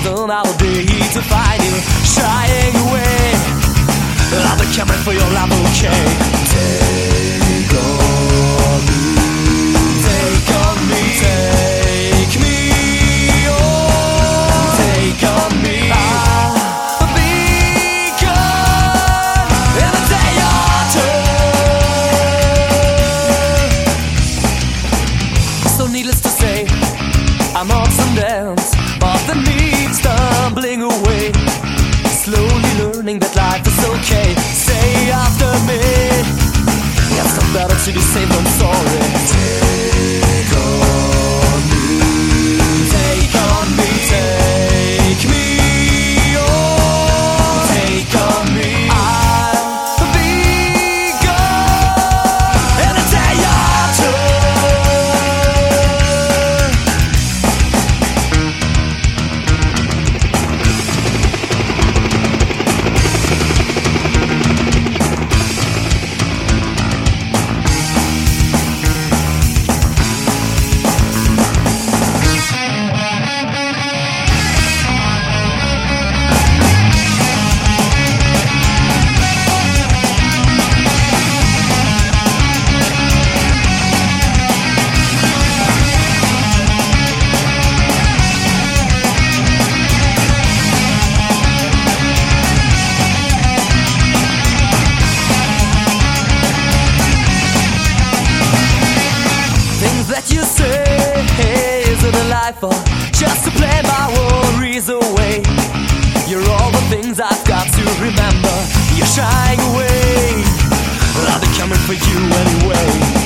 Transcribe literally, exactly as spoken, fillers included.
struggle all day to find it, shying away. I've been coming for your love, okay? Take on me, take on me, take me, oh, take on me. I'll be gone in a day or two. So needless to say, I'm ups and downs, but the need stumbling away, slowly learning that life is okay. Say after me, it's not better to be safe than sorry. Take on me, take on me, take me, oh, take on me. I'll be gone in a day or two. That you say, hey, is it a life or just to play my worries away? You're all the things I've got to remember. You're shying away, I'll be coming for you anyway.